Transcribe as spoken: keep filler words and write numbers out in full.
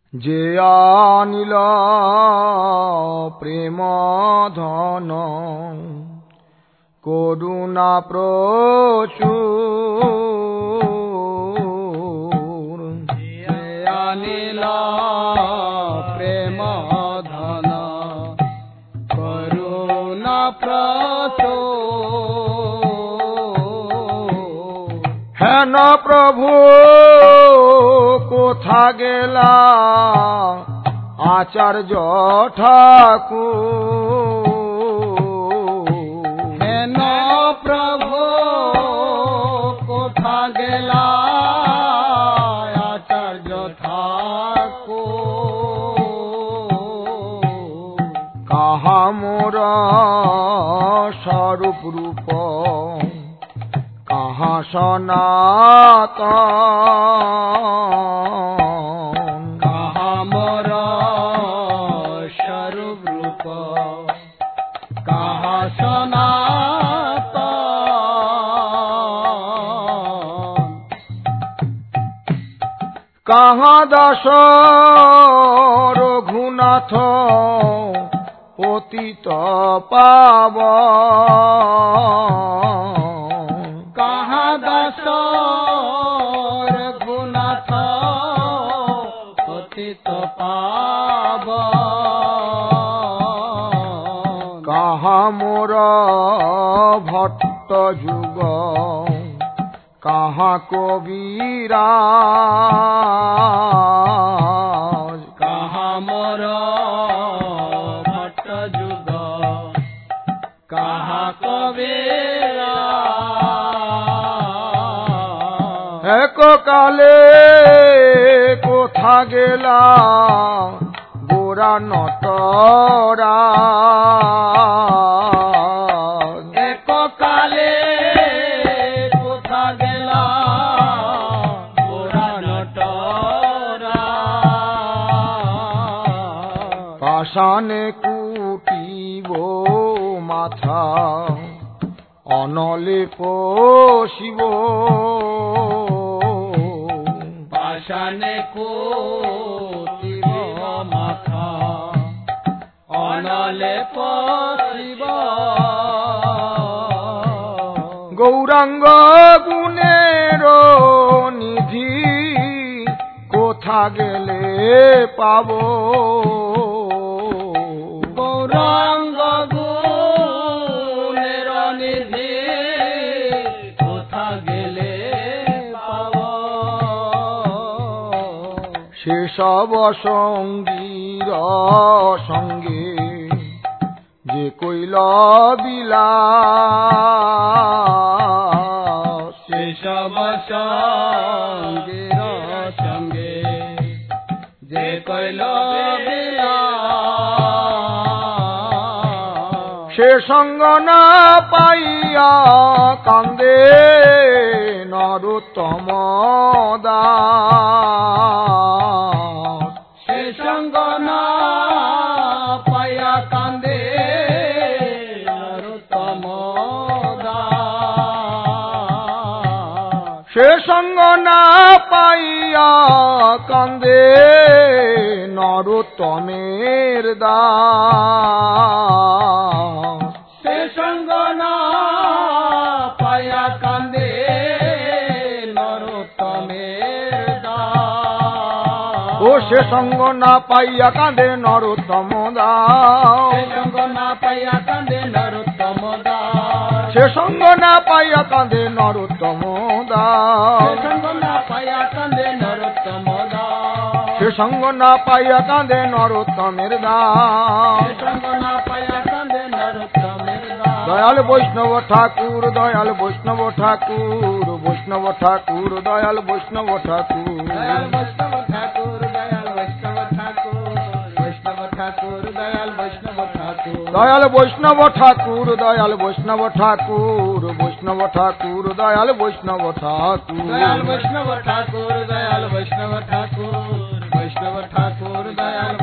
যে আনিল প্রেম ধন করুণা প্রচুর, যে আনিল প্রেম ধন করুণা প্রচুর। হেন প্রভু কোথা গেলা আচার্য ঠাকুর। হেন প্রভু কোথা গেলা আচার্য ঠাকুর। কাহা মোর স্বরূপ রূপ কাহা সনাতন। কাহা মোর স্বরূপ রূপ কাহা সনাতন। কাহা দাস রঘুনাথ পতিত পাবন। কাহা দাস রঘুনাথ পতিত পাবন। কাহা মোর ভট্ট যুগ কাহা কবিরাজ। কাহা মোর ভট্ট যুগ কাহা কবিরাজ। এককালে কোথা গেলা গোরা নটরাজ। এককালে কোথা গেলা গোরা নটরাজ। পাষাণে কুটিব মাথা অনলে পশিব। পাষাণে কুটিব মাথা অনলে পশিব। গৌরাঙ্গ গুণের নিধি কোথা গেলে পাব। গৌরাঙ্গ গুণের নিধি কোথা গেলে পাব। সেসব সঙ্গীর সঙ্গে যে কইল বিলাস। সেসব সঙ্গীর সঙ্গে যে কইল বিলাস। সে সঙ্গ না পাইয়া কান্দে নরোত্তম দাস। সে সঙ্গ না পাইয়া কান্দে নরোত্তম দাস। সে সঙ্গ না পাইয়া কান্দে নরোত্তমের দাস। সে সঙ্গ না পাইয়া কান্দে নরোত্তমের দাস। ও সে সঙ্গ না পাইয়া কান্দে নরোত্তম দাস। সে সঙ্গ না পাইয়া কান্দে নরোত্তম দাস। সে সঙ্গ না পাইয়া কান্দে নরোত্তম দাস। সে সঙ্গ না পাইয়া কান্দে নরোত্তম দাস। সে সঙ্গ না পাইয়া কান্দে নরোত্তমের দাস। সে সঙ্গ না পাইয়া কান্দে নরোত্তমের দাস। দয়াল বৈষ্ণব ঠাকুর দয়াল বৈষ্ণব ঠাকুর বৈষ্ণব ঠাকুর দয়াল বৈষ্ণব ঠাকুর। দয়াল বৈষ্ণব ঠাকুর দয়াল বৈষ্ণব ঠাকুর বৈষ্ণব ঠাকুর দয়াল বৈষ্ণব ঠাকুর। দয়াল বৈষ্ণব ঠাকুর দয়াল বৈষ্ণব ঠাকুর বৈষ্ণব ঠাকুর দয়াল বৈষ্ণব ঠাকুর। দয়াল বৈষ্ণব ঠাকুর দয়াল বৈষ্ণব ঠাকুর বৈষ্ণব ঠাকুর দয়াল